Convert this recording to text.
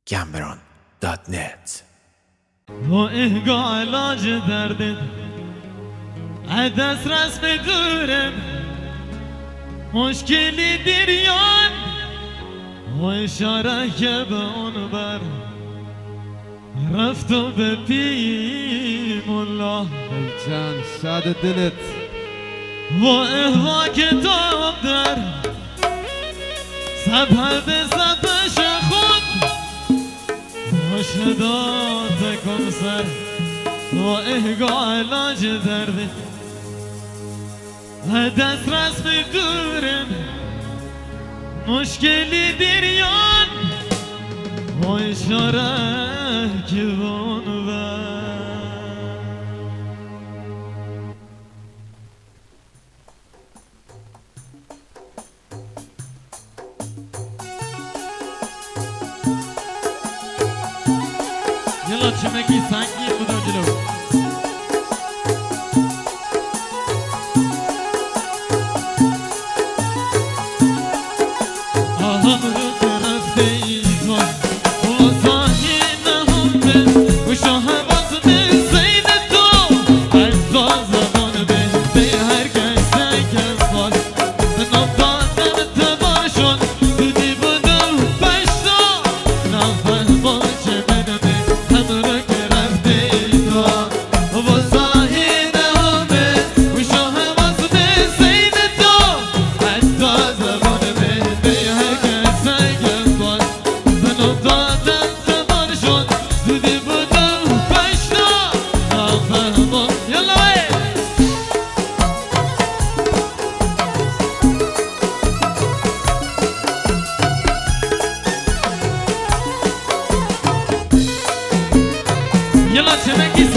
Gambron.net. و اهگاه علاج دردت عدس رسم دورم مشکلی دیریان و اشاره که به اون بر رفت و به پیم الله جان شاد دلت و اهوا کتاب در سبب سبش خود مشهدات کن سر و اهگاه علاج درد دست رسم دورم مشکلی دیریان و اشاره که بانو بر یلا چمکی سنگی بودم جلو آهم رو طرف ایزوان و زاهی نهمه و شاه وزن زین تو ارزا زمان به هر کس کس بال به نفتادن تبار شد دودی بودم پشتا نفهم با چه بدمه Yalla çemek